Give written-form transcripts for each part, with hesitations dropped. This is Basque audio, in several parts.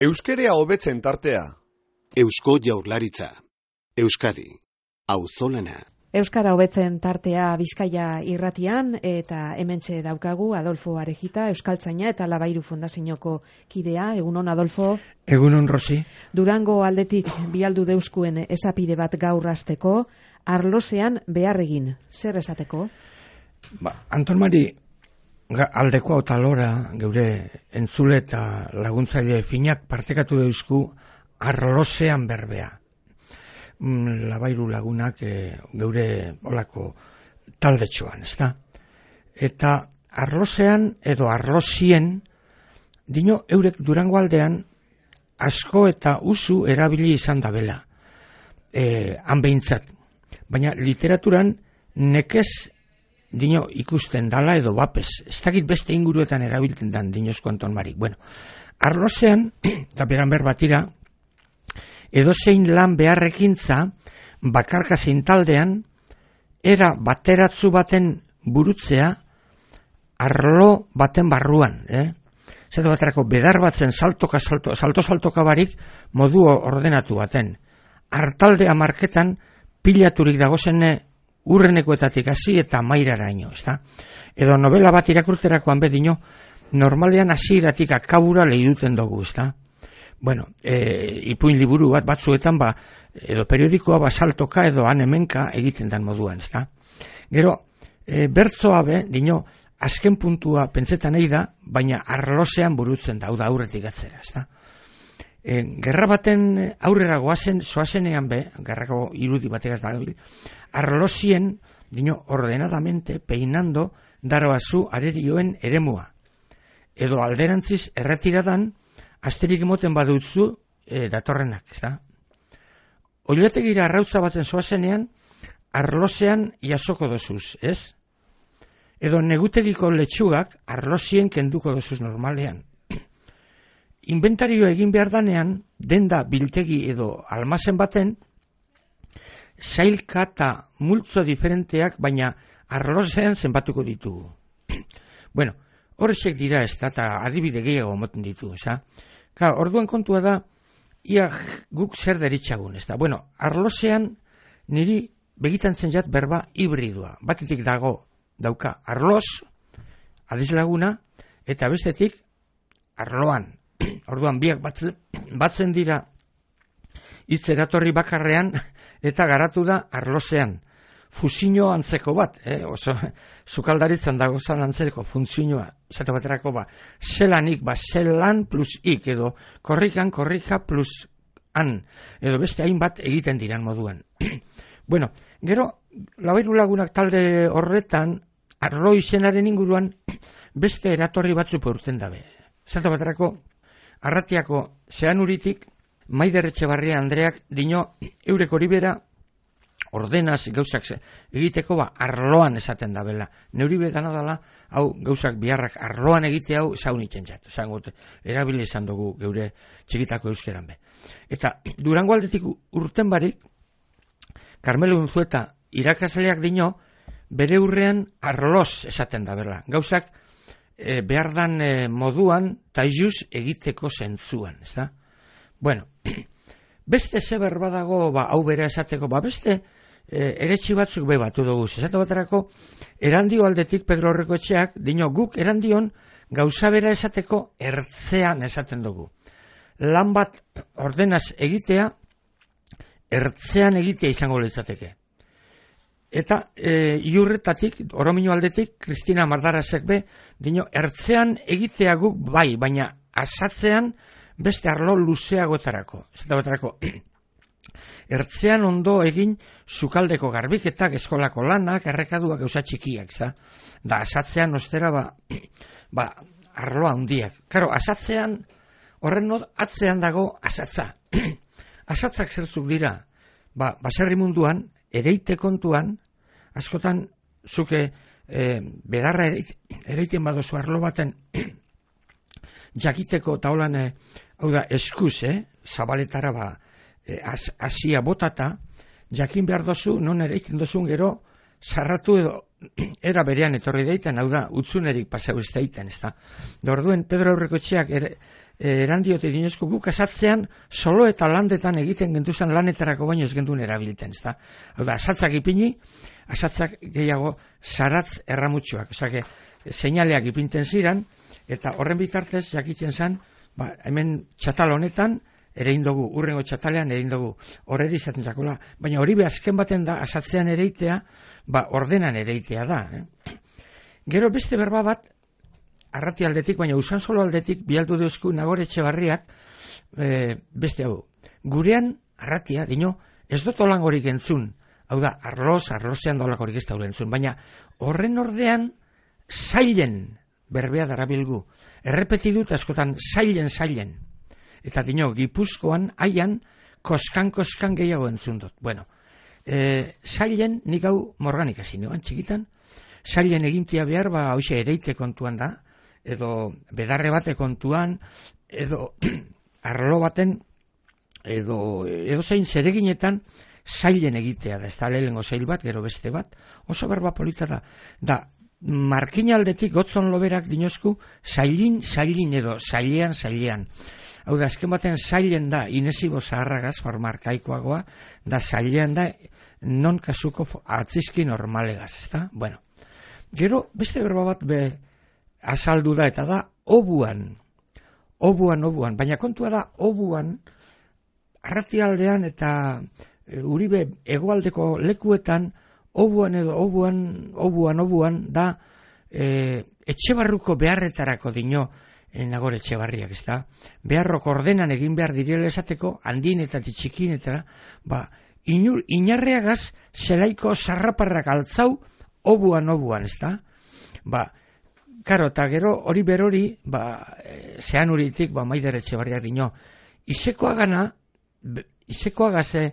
Euskerea hobetzen tartea. Eusko Jaurlaritza. Euskadi. Auzolana. Euskara hobetzen tartea Bizkaia irratian eta hementxe daukagu Adolfo Arejita, euskaltzaina eta Labairu Fundazioko kidea. Egunon, Adolfo. Egunon, Rosi. Durango aldetik bialdu deuskuen esapide bat gaur hasteko, arlosean behar egin. Zer esateko? Anton Mari aldeko autalora geure entzule eta laguntzaile finak partekatu deusku arlosean berbea. Labairu lagunak geure olako taldetxoan, ezta? Eta arlosean edo arlosien dino eurek Durango aldean asko eta usu erabili izan dabela. Han behintzat. Baina literaturan nekez dino ikusten dala edo bapes. Ez dakit beste inguruetan erabiltzen dan dinozko Anton Mari. Bueno, arlosean, eta beran berbatira, edozein lan beharrekintza bakarka zein taldean era bateratzu baten burutzea arlo baten barruan, Zer baterako bedar batzen saltoka barik modu ordenatu baten. Artaldea marketan pilaturik dagozene urrenekoetatik hasi eta mairaraino, ezta? Edo novela bat irakurtzerakoan bedino normalean hasieratik akabura lehiduten dugu, ezta? Bueno, ipuin liburu bat batzuetan edo periodikoa saltoka edo hemenka egiten dan moduan, ezta? Gero, bertzoa dino, azken puntua pentsetan nahi da, baina arlosean burutzen da, da aurretik atzera, ezta? Gerra baten aurrera zoazenean gerrako irudi bategaz da, arlosien, dino, ordenadamente, peinando, daroazu arerioen eremua. Edo alderantziz erretiradan, asterik emoten badutzu datorrenak, ezta? Oilategira arrautza batzen zoazenean, arlosean jasoko dozuz, ez? Edo negutegiko letxugak arlosien kenduko dozuz normalean. Inventario egin behar danean, denda biltegi edo almazen baten, sailka eta multzo diferenteak, baina arlosean zenbatuko ditugu. Bueno, horrexek dira ez da, eta adibide gehiago moten ditu, eza? Orduan kontua da, ia guk zer deritxagun, ez da? Bueno, arlosean niri begitan zen berba hibridua. Batetik dauka arlos, adizlaguna, eta bestetik arloan. Orduan biak batzen dira hitz eratorri bakarrean eta garatu da arlosean. Fusio antzeko bat, oso sukaldaritzan dagozan antzeko funtzioa, esate baterako zelanik, zelan plus ik, edo korrikan korrika plus an, edo beste hainbat egiten diran moduan. Bueno, gero, Labairu lagunak talde horretan, arlo izenaren inguruan, beste eratorri batzu urten dabe. Esate baterako, Arratiako Zeanuritik, Maider Etxebarria Andreak dino eurek hori bera ordenaz gauzak egiteko arloan esaten da bela. Neuri bedana dela, hau gauzak biharrak arloan egite hau zaunitzen jat. Erabili izan dugu geure txikitako euskeran be. Eta Durango aldetik urten barik, Carmelo Unzueta irakasleak dino, bere urrean arloz esaten da bela. Gauzak behar dan moduan taizuz egiteko zentzuan, ezta? Bueno, beste zeber badago, hau bera esateko, beste eretxi batzuk batu dugu. Esate baterako, Erandio aldetik Pedro Horrekoetxeak, dino guk Erandion gauza bera esateko ertzean esaten dugu. Lan bat ordenaz egitea, ertzean egitea izango litzateke. Eta iurretatik, Oromino aldetik, Kristina Mardarasek dino, ertzean egitea guk baina asatzean beste arlo luzeagoetarako. Zetagoetarako, ertzean ondo egin sukaldeko garbiketak, eskolako lanak, errekaduak gauza txikiak, da asatzean ostera arloa handiak. Karo, asatzean, horren atzean dago asatza. Asatzak zertzuk dira, baserri munduan, ereite kontuan, askotan zuke bedarra ereiten badozu arlo baten jakiteko taulan, hau da, eskuz, zabaletara asia botata, jakin behar dozu, non ereiten dozun gero, sarratu edo era berean etorri deiten, hau da, utzunerik pasau ez deiten, ez da. Orduen Pedro Horrekoetxeak erandiote dinozko guk asatzean solo eta landetan egiten gentuzan lanetarako baino ez gendun erabilten, ezta? Hau da, asatzak ipini, asatzak gehiago saratz erramutxoak, osake, seinaleak ipinten ziran, eta horren bitartez jakitzen zen, hemen txatal honetan, erein dugu, urrengo txatalean erein dugu, horredi izaten zakola, baina hori azken baten da, asatzean ereitea, ordenan ereitea da. Gero beste berba bat, arrati aldetik, baina Usansolo aldetik, bialdu deuzku Nagore Etxebarriak, beste hau, gurean arratia, dino, ez dut olangorik entzun, hau da, arlozean dolakorik ez da entzun, baina horren ordean, zailen berbea darabilgu, errepetidut askotan zailen, eta dino, Gipuzkoan, haian, koskan gehiago entzun dut. Bueno, zailen nik hau morganik azinoan, txikitan, zailen egintia behar, hoxe ereite kontuan da, edo bedarre bate kontuan, edo arlo baten, edo zein zereginetan zailen egitea da, ez da lehengo zail bat, gero beste bat, oso berba polita da markina aldetik gotzon loberak dinozku zailin edo zailean. Hau da, azken baten zailen da, inesibo zaharragaz, forma arkaikoagoa, da zailean da, non kasuko atzizki normalegaz, ez da? Bueno, gero beste berba bat azaldu da, eta da, obuan, baina kontua da, obuan, Arratialdean eta Uribe hegoaldeko lekuetan, obuan da, etxebarruko beharretarako dino, Nagore Etxebarriak, ez da? Beharrok ordenan egin behar direla esateko, handinetatik txikinetara, inarreagaz zelaiko sarraparrak altzau, obuan, ez da? Karo, eta gero hori berori, zehan uritik, Maider Etxebarriak dino, izekoagaze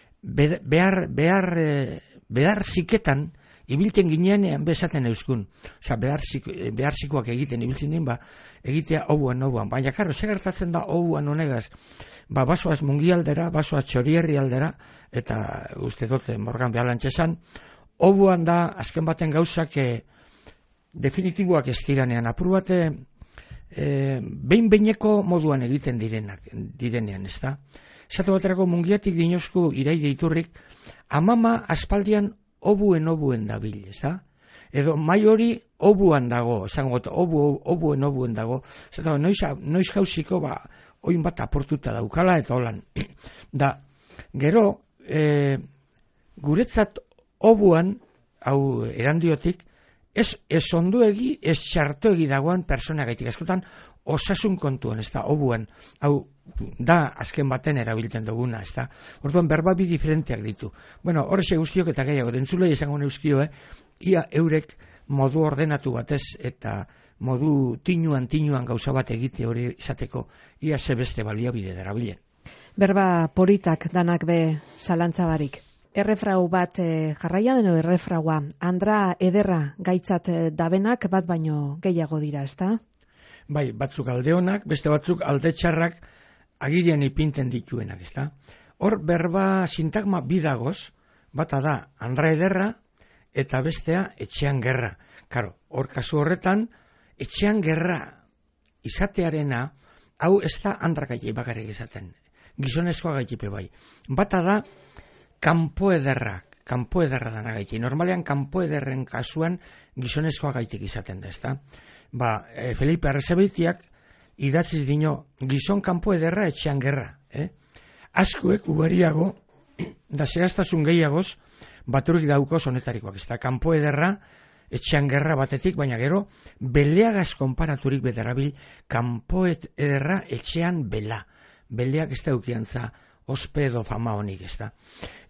behar ziketan, ibilten ginean bezaten euskun. Osa, behar zikoak egiten ibiltzen din, egitea obuan. Baina, karo, segertatzen da obuan honegaz, basoaz mungialdera, basoaz txorierri aldera, eta uste dut Morgan Behalantxesan, obuan da, azken baten gauzak, definitiboak ez diranean, apur bate, behin-behineko moduan egiten direnean, ez da? Esatu baterako mungiatik dinozku iraide iturrik, amama aspaldian obuen dabil, ez da? Edo mai hori obuan dago, esango obuen dago, esatu noiz jauziko, oin bat aportuta daukala, eta holan. Da, gero, guretzat obuan, hau erandiotik, ez onduegi, ez txartoegi dagoan persona gaitik. Askotan, osasun kontuan, ez da, obuan, hau da azken baten erabiltzen duguna, ez da. Orduan, berba bi diferenteak ditu. Bueno, horrexe guztiok eta gehiago, dentzulei esango neuzkio, ia eurek modu ordenatu batez eta modu tinuan gauza bat egite hori izateko, ia zebeste baliabide darabilen. Berba politak danak be zalantzabarik. Errefrau bat jarraian, edo errefraua, andra ederra gaitzat dabenak bat baino gehiago dira, ez da? Bai, batzuk alde honak, beste batzuk alde txarrak agirian ipinten dituenak, ez da? Hor berba sintagma bidagoz, bata da andra ederra eta bestea etxean gerra. Karo, hor kasu horretan, etxean gerra izatearena, hau ez da andra gaitai bakarrik izaten, gizonezkoa gaitipe bai. Bata da, kanpo ederra dana gaiti. Normalean kanpo ederren kasuan gizonezkoa gaitik izaten da, ezta? Felipe Arrezebeitiak idatziz dino gizon kanpo ederra etxean gerra. Askuek ugariago da zehaztasun gehiagoz baturik daukoz honetarikoak, ezta? Kanpo ederra etxean gerra batetik, baina gero beleagaz konparaturik bederabil kanpo ederra etxean bela. Beleak ez da eukiantza ospe edo fama honik, ez da.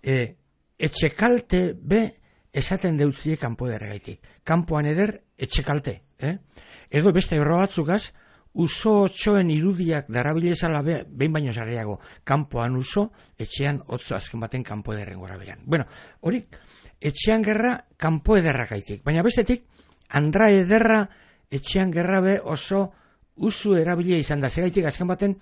Etxekalte be esaten deutzie kanpo ederra gaitik. Kanpoan eder etxekalte. Edo beste erro batzukaz, uso otxoen irudiak darabilezala behin baino zarriago. Kanpoan uso, etxean otzo azken baten kanpo ederren gora beran. Bueno, hori, etxean gerra kanpo ederra gaitik. Baina bestetik, andra ederra etxean gerra be oso usu erabilia izan da. Zegaitik azken baten,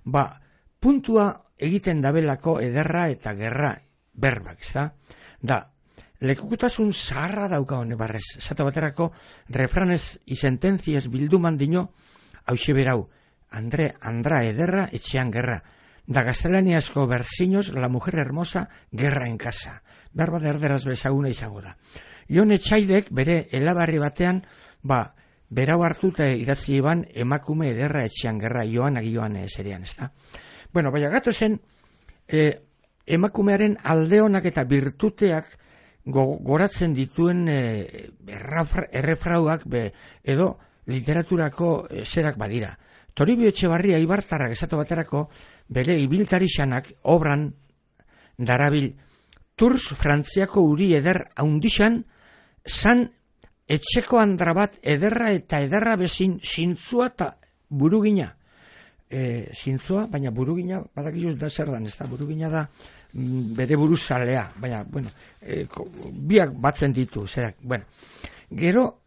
puntua egiten dabelako ederra eta gerra berbak, ez da? Da, lekukutasun zaharra dauka hone barrez. Zata baterako, refranez y sentencias bilduman dino, hause berau, Andra ederra, etxean gerra. Da gaztelaniazko berziñoz, la mujer hermosa, gerra en casa. Berba erderaz bezaguna izango da. Ion Etxaidek bere elabarri batean, berau hartuta idatzi iban emakume ederra etxean gerra, Joan serian, ezta? Bueno, baina gato zen, emakumearen aldeonak eta birtuteak goratzen dituen errefrauak edo literaturako zerak badira. Toribio Etxebarria Ibartarrak esatu baterako bere ibiltarixanak obran darabil Tours Frantziako uri eder haundixan zan etxeko andra bat ederra eta ederra bezin zintzua eta burugina. Zintzua, baina burugina badakizuz da zer dan, ez da, burugina da bere buruzalea, baina, bueno, biak batzen ditu, zerak, bueno. Gero,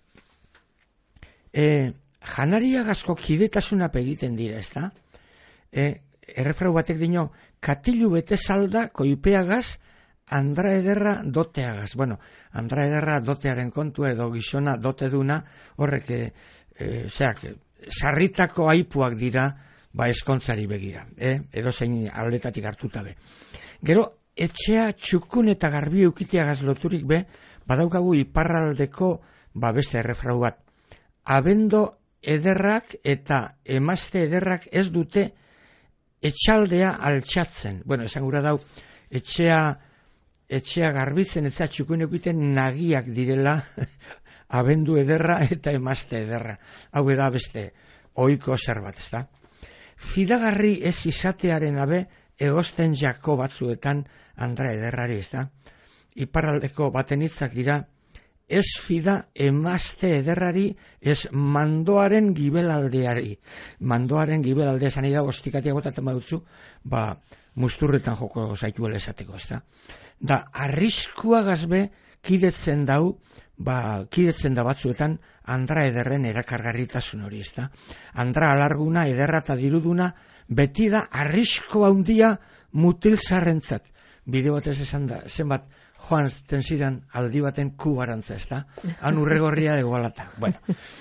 janariagazko kidetasunak egiten dira, ez da? Errefrau batek dino, katilu bete salda koipeagaz, andra ederra doteagaz. Bueno, andra ederra dotearen kontua edo gizona dote duna, horrek, sarritako aipuak dira, eskontzari begira, edo zein aldetatik hartuta be. Gero, etxea txukun eta garbi eukiteagaz loturik be, badaukagu iparraldeko beste errefrau bat. Abendo ederrak eta emazte ederrak ez dute etxaldea altxatzen. Bueno, esan gura dau, etxea garbitzen, etxea txukun eukiten nagiak direla abendu ederra eta emazte ederra. Hau da beste ohiko zerbait, ez da? Fidagarri ez izatearen abe egosten jako batzuetan andra ederrari, ez da? Iparraldeko baten hitzak dira, ez fida emazte ederrari, ez mandoaren gibelaldeari. Mandoaren gibelaldea esan da, ostikatia botatzen badutzu, musturretan joko zaituela esateko, ez da? Da, arriskua gazbe kidetzen dau, kidetzen da batzuetan andra ederren erakargarritasun hori, ez da? Andra alarguna, ederra eta diruduna, beti da arrisko handia mutilzarrentzat. Bideo batez esan da, zenbat joan zidan aldi baten kubarantza, ez da? Han urregorria egoalata. Bueno,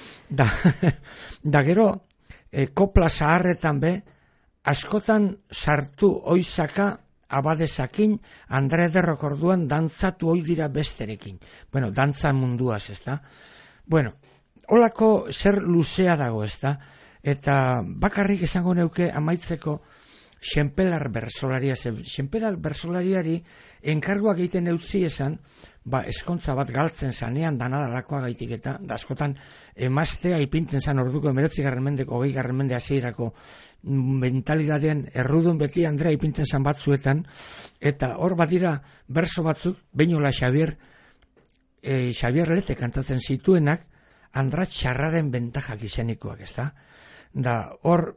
da gero, kopla zaharretan be, askotan sartu oizaka, abadezakin, andra ederrok orduan dantzatu hoi dira besterekin. Bueno, dantza munduaz, ez da? Bueno, holako zer luzea dago, ez da? Eta bakarrik esango neuke amaitzeko Xenpelar bersolaria, Xenpelar bersolariari enkarguak egiten eutzi esan, eskontza bat galtzen zanean danadalakoa gaitik eta, da askotan emaztea ipinten zan orduko 19. mendeko 20. mende hasierako mentalidadean errudun beti Andrea ipinten zan batzuetan, eta hor badira berso batzuk, Beñola Xavier Lete kantatzen zituenak, Andra txarraren bentajak izenikoak, ez da? Da hor,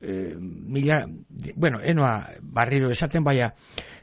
enoa barriro esaten baina,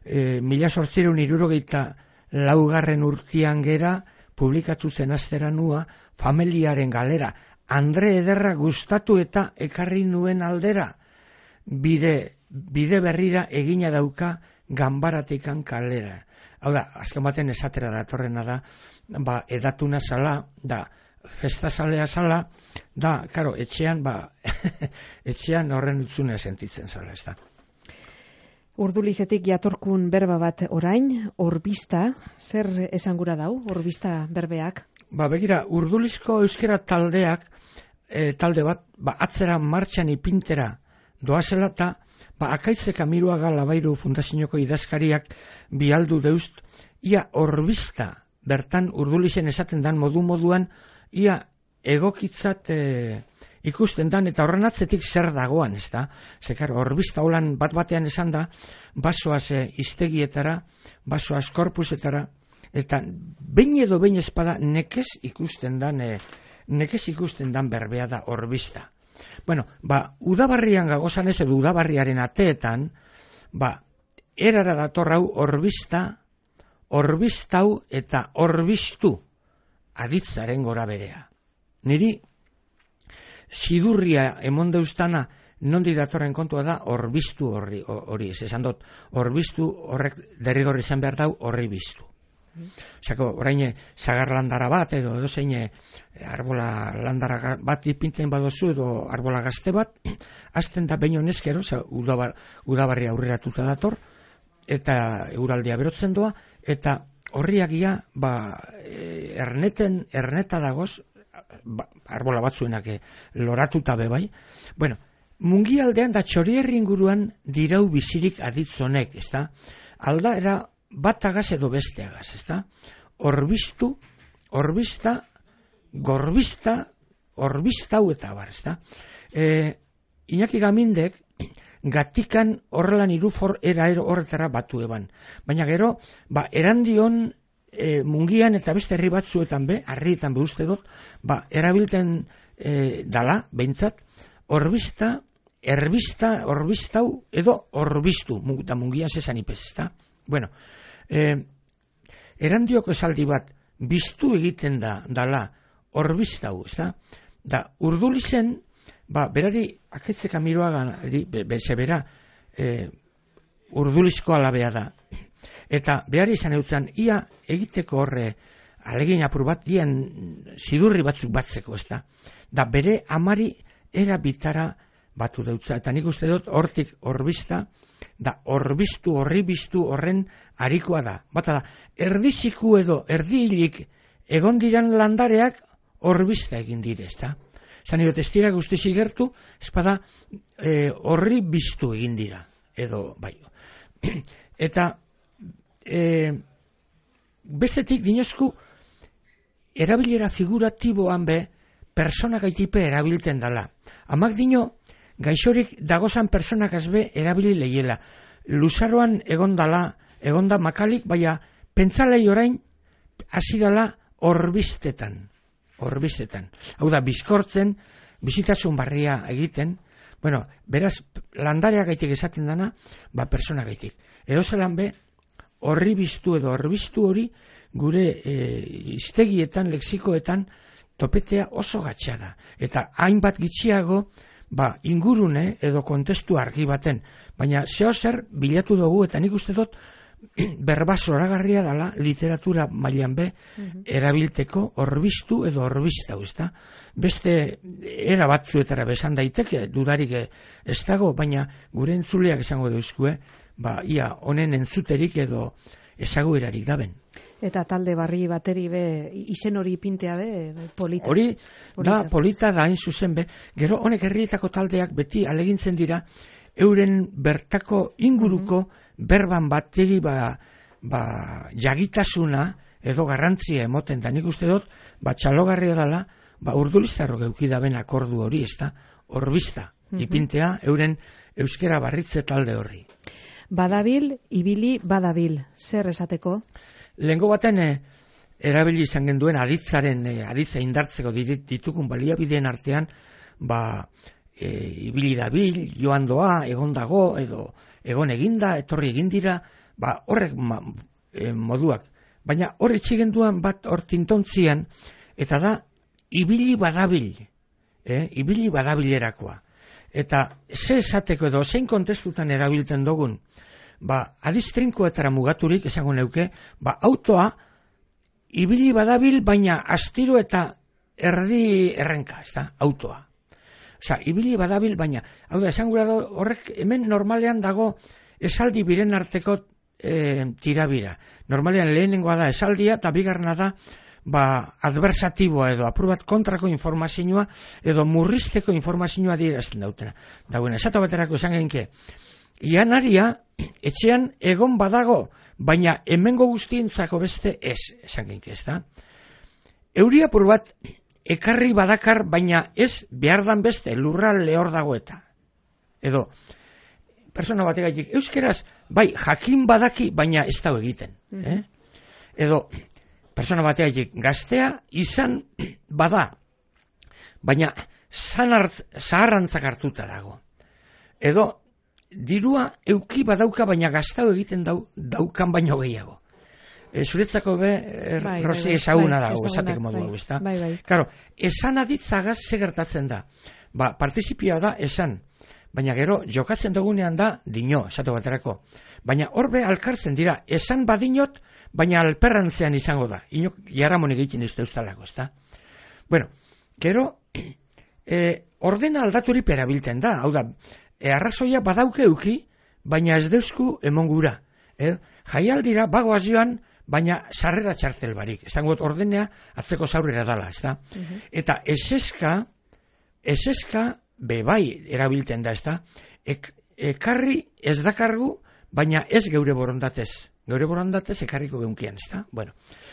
1864 urtean gera, publikatu zen aztera nua, familiaren galera, Andre ederra gustatu eta ekarri nuen aldera, bide berrira egina dauka ganbaratikan kalera. Hau da, azken baten esatera datorrena da, edatuna zala, da, festazalea zala, da, karo, etxean horren utzunea sentitzen zala, ez da. Urdulizetik jatorkun berba bat orain, orbista, zer esangura dau, orbista berbeak? Begira, Urdulizko euskera taldeak, talde bat, atzera martxan ipintera doazela eta, Akaitzek Amiruaga Labairu Fundazioko idazkariak bialdu deust, ia orbista, bertan Urdulizen esaten dan moduan, ia egokitzat ikusten dan, eta horren atzetik zer dagoan, ez da? Zekar, orbista holan bat-batean esan da, basoaz iztegietara, basoaz korpusetara, eta behin edo behin espada nekez ikusten dan berbea da orbista. Bueno, udabarrian gagozan ez edo udabarriaren ateetan, erara dator hau orbista, orbistau eta orbistu aditzaren gora berea. Niri sidurria emon deustana nondi datorren kontua da orbistu hori, esan dut, orbistu horrek derrigorri izan behar dau horri biztu. Osako, orain zagar landara bat, edo zein arbola landara bat ipintzen badozu, edo arbola gazte bat, azten da behin honezkero, udabarri aurreratuta dator, eta euraldea berotzen doa, eta horriagia, erneta dagoz, arbola batzuenak loratuta bebai. Bueno, mungialdean da Txorierri inguruan dirau bizirik aditzonek, ezta? Aldaera batagaz edo besteagaz, ezta? Orbistu, orbista, gorbista, orbistau eta bar, ezta? Iñaki Gamindek gatikan horrelan irufor horretara batu eban. Baina gero, erandion mungian eta beste herri batzuetan harrietan uste dut, erabilten dala, behintzat, orbista, erbista, orbistau edo orbistu, da mungian zesan ipez, ezta? Bueno, erandioko esaldi bat, biztu egiten dala orbistau, ezta? Da, Urdulizen, berari, aketzeka miroagan, bera, Urdulizko alabea da. Eta behar izan eutzen, ia egiteko horre alegin apur bat, ian zidurri batzuk batzeko, ez da. Da bere amari erabitara batu deutza. Eta nik uste dut hortik orbista, da orbistu, horribistu horren harikoa da. Bata da, erdiziku edo erdihilik egon diran landareak orbista egin dire, ez da. Zan dut, ez dira guztizik gertu, espada horribistu egin dira, edo bai. Eta bestetik dinozku erabilera figuratiboan persona gaitipe erabilten dala. Amak dino gaixorik dagozan personak azbe erabili lehiela. Luzaroan egonda makalik, baina pentsalei orain hasi dala orbistetan. Hau da, bizkortzen, bizitasun barria egiten, bueno, beraz, landarea gaitik esaten dana, persona gaitik. Edo zelan horri biztu edo orbistu hori gure iztegietan, lexikoetan topetea oso gatsa da. Eta hainbat gitxiago ingurune edo kontestu argi baten. Baina zeo zer bilatu dugu eta nik uste dut berba zoragarria dala literatura mailan erabilteko orbistu edo orbistau, ezta? Beste era batzuetara besan daiteke, dudarik ez dago, baina gure entzuleak esango dauzkue, ia honen entzuterik edo ezaguerarik daben. Eta talde barri bateri izen hori pintea polita. Hori da polita da hain zuzen gero honek herrietako taldeak beti alegintzen dira euren bertako inguruko berban bateri jagitasuna edo garrantzia emoten da. Nik uste dut txalogarria dela Urdulizarro geukidaben akordu hori, ez da, orbista ipintea euren euskera barritze talde horri. Badabil, ibili, badabil. Zer esateko? Lehengo baten erabili izan genduen aditza indartzeko ditugun baliabideen artean, ibili dabil, joan doa, egon dago, edo egon eginda, etorri egindira, horrek moduak. Baina horre txigenduan bat hor tintontzian, eta da, ibili badabil, ibili badabilerakoa. Eta ze esateko edo zein kontestutan erabiltzen dugun, adiztrinkoetara mugaturik esango neuke, autoa ibili badabil baina astiro eta erdi errenka, ez da, autoa. Osa, ibili badabil baina, hau da, esan gura horrek hemen normalean dago esaldi biren arteko tirabira. Normalean lehenengoa da esaldia eta bigarrena da adversatiboa edo apur bat kontrako informazioa edo murrizteko informazioa dierazten dautena. Dagoen, esatu baterako esan genke, ianaria etxean egon badago, baina hemengo guztientzako beste ez, esan genke, ez da? Euri apur bat ekarri badakar, baina ez behardan beste lurra lehor dago eta. Edo, persona bategaitik, euskeraz, jakin badaki, baina ez dago egiten. Edo, persona bategaitik, gaztea izan bada, baina zaharrantzak hartuta dago. Edo, dirua euki badauka, baina gaztau egiten daukan baino gehiago. Zuretzako Rosi ezaguna dago, esateko modu hau, ezta? Claro, esan aditzagaz segertatzen da. Partizipioa da esan, baina gero jokatzen dugunean da dino, esatu baterako. Baina horbe alkartzen dira, esan badinot, baina alperrantzean izango da. Inok jaramonik egiten ez deustalako, ezta? Bueno, gero, ordena aldaturik erabiltzen da, hau da, arrazoia badauke euki, baina ez deusku emongura. Jaialdira bagoaz joan, baina sarrera txartel barik. Esango ordenea atzeko zaurrera dala, ezta? Eta eseska bebai erabiltzen da, ezta? Ekarri ez dakargu, baina ez geure borondatez. Geure borondatez ekarriko geunkian, ezta? Bueno,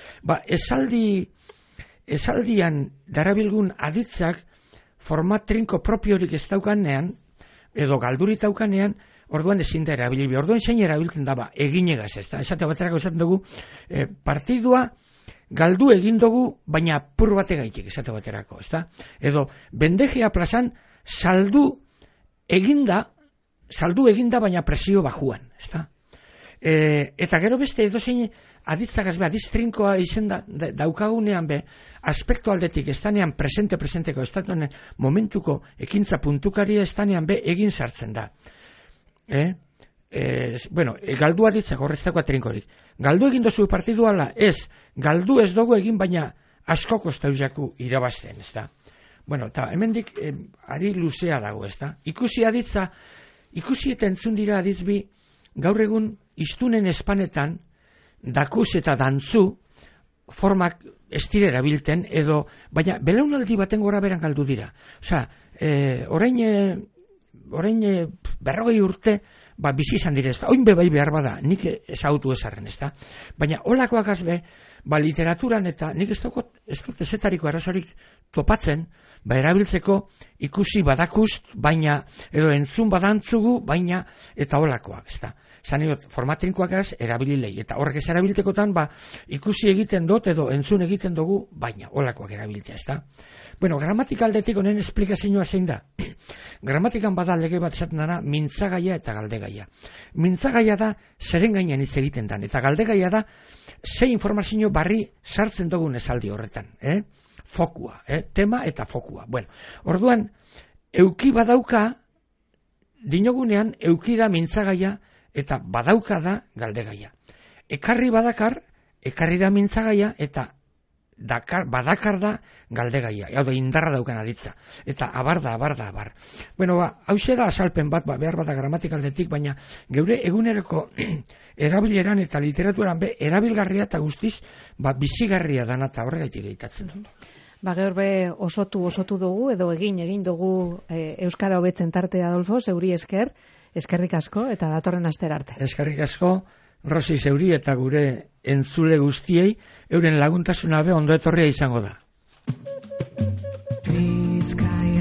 esaldian darabilgun aditzak format trinko propiorik ez daukanean, edo galdurit daukanean, orduan ezin da erabili. Orduan zein erabiltzen daba eginegaz, ezta? Esate baterako esaten dugu, partidua galdu egin dugu, baina pur bate gaitik, esate baterako, ezta? Edo, bendejea plazan saldu eginda, baina presio bajuan, ezta? Eta gero beste edozein aditzagaz be, aditz trinkoa izen daukagunean be, aspektu aldetik estanean presenteko, estatuan momentuko ekintza puntukaria estanean be egin sartzen da. Galdu aditzak horreztako trinkorik. Galdu egin dozu partiduala, galdu ez dugu egin, baina asko kostauzaku irabazten, ezta? Bueno, eta hemendik ari luzea dago, ezta? Ikusi eta entzun dira adizbi, gaur egun iztunen espanetan, dakuz eta dantzu, formak ez dira erabilten, edo, baina belaunaldi baten gora beran galdu dira. Osea, orain 40 urte, bizi izan dire, ezta? Oin bebai behar bada, nik ezagutu ezarren, ezta? Baina holakoak azbe, literaturan eta nik ez dut ezetariko arazorik topatzen, erabiltzeko ikusi badakust, baina, edo entzun badantzugu, baina, eta holakoak, ezta? Zaniot, formatrinkoak erabililei, eta horrek ez erabiltekotan, ikusi egiten dut, edo entzun egiten dugu, baina, holakoak erabiltzea, ezta? Bueno, gramatikal-aldetik honen esplikazioa zein da. Gramatikan bada lege bat esaten dana, mintzagaia eta galdegaia. Mintzagaia da, zeren gainean hitz egiten dan, eta galdegaia da, ze informazio barri sartzen dugun esaldi horretan, fokua, tema eta fokua. Bueno, orduan, euki badauka, dinogunean, euki da mintzagaia, eta badauka da galdegaia. Ekarri badakar, ekarri da mintzagaia, eta badakar da galdegaia. Hau da, indarra daukan aditza. Eta abar. Bueno, hauxe da azalpen bat, behar bada gramatikaldetik, baina geure eguneroko erabileran eta literaturan erabilgarria eta guztiz bizigarria dana eta horregaitik egitatzen dut. Gaur be osotu dugu, edo egin dugu Euskara hobetzen tarte, Adolfo, zeuri eskerrik asko, eta datorren astera arte. Eskerrik asko, Rosi zeuri eta gure entzule guztiei, euren laguntasuna be ondo etorria izango da.